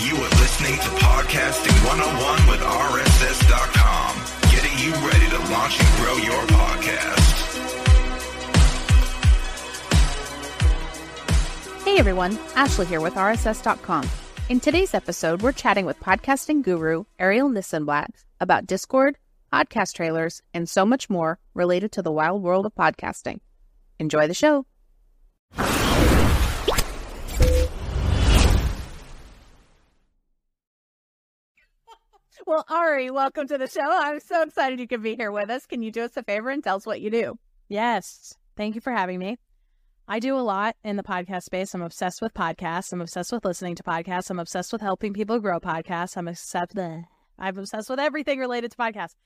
You are listening to Podcasting 101 with RSS.com, getting you ready to launch and grow your podcast. Hey everyone, Ashley here with RSS.com. In today's episode, we're chatting with podcasting guru Ariel Nissenblatt about Discord, podcast trailers, and so much more related to the wild world of podcasting. Enjoy the show. Well, Ari, welcome to the show. I'm so excited you could be here with us. Can you do us a favor and tell us what you do? Yes. Thank you for having me. I do a lot in the podcast space. I'm obsessed with podcasts. I'm obsessed with listening to podcasts. I'm obsessed with helping people grow podcasts. I'm obsessed with everything related to podcasts.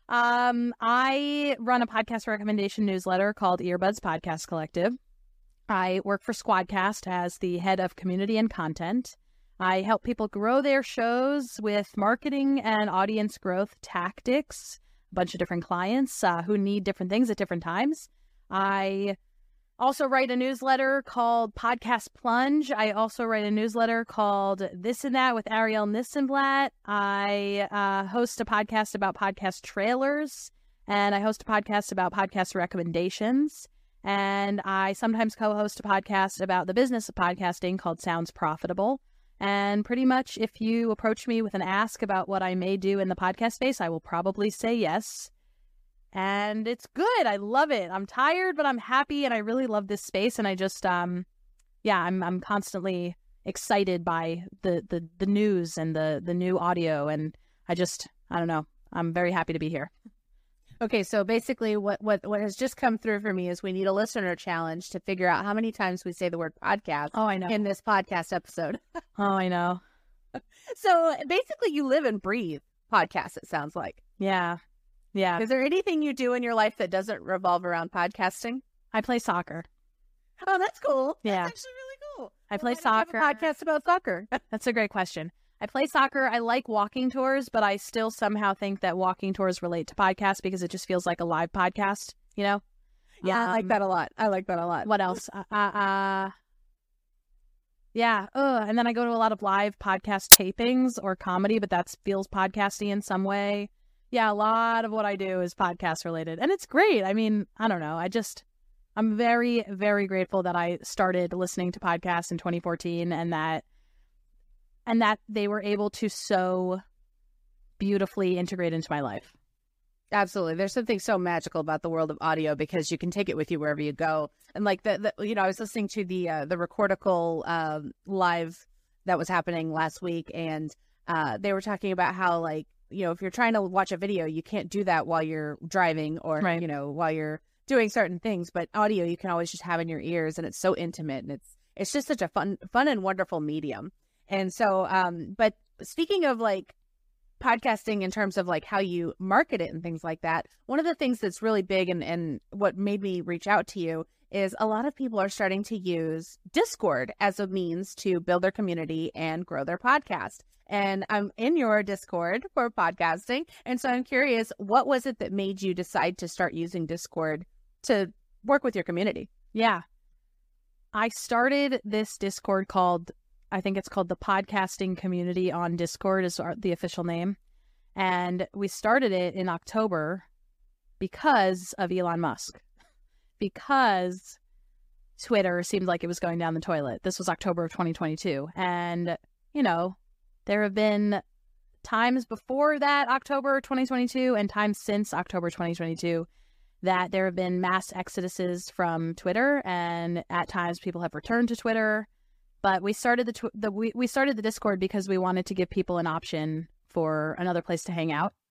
I run a podcast recommendation newsletter called Earbuds Podcast Collective. I work for Squadcast as the head of community and content. I help people grow their shows with marketing and audience growth tactics. A bunch of different clients who need different things at different times. I also write a newsletter called Podcast Plunge. I also write a newsletter called This and That with Ariel Nissenblatt. I host a podcast about podcast trailers, and I host a podcast about podcast recommendations. And I sometimes co-host a podcast about the business of podcasting called Sounds Profitable. And pretty much if you approach me with an ask about what I may do in the podcast space, I will probably say yes. And it's good. I love it. I'm tired, but I'm happy, and I really love this space. And I just, I'm constantly excited by the news and the new audio. And I don't know. I'm very happy to be here. Okay, so basically what has just come through for me is we need a listener challenge to figure out how many times we say the word podcast in this podcast episode. Oh, I know. So basically you live and breathe podcasts, it sounds like. Yeah. Yeah. Is there anything you do in your life that doesn't revolve around podcasting? I play soccer. Oh, that's cool. Yeah. That's actually really cool. I play soccer. Have a podcast about soccer. That's a great question. I play soccer. I like walking tours, but I still somehow think that walking tours relate to podcasts because it just feels like a live podcast, you know? Yeah, I like that a lot. What else? Yeah. And then I go to a lot of live podcast tapings or comedy, but that feels podcasty in some way. Yeah, a lot of what I do is podcast related, and it's great. I mean, I don't know. I'm very, very grateful that I started listening to podcasts in 2014 and that they were able to so beautifully integrate into my life. Absolutely. There's something so magical about the world of audio because you can take it with you wherever you go. And like I was listening to the Recordical live that was happening last week, and they were talking about how, like, if you're trying to watch a video, you can't do that while you're driving or, right, while you're doing certain things. But audio, you can always just have in your ears, and it's so intimate, and it's just such a fun and wonderful medium. And so, but speaking of like podcasting in terms of like how you market it and things like that, one of the things that's really big and what made me reach out to you is a lot of people are starting to use Discord as a means to build their community and grow their podcast. And I'm in your Discord for podcasting. And so I'm curious, what was it that made you decide to start using Discord to work with your community? Yeah. I started this Discord I think it's called the Podcasting Community on Discord is the official name. And we started it in October because of Elon Musk. Because Twitter seemed like it was going down the toilet. This was October of 2022. And, there have been times before that October 2022 and times since October 2022 that there have been mass exoduses from Twitter. And at times people have returned to Twitter. But we started we started the Discord because we wanted to give people an option for another place to hang out.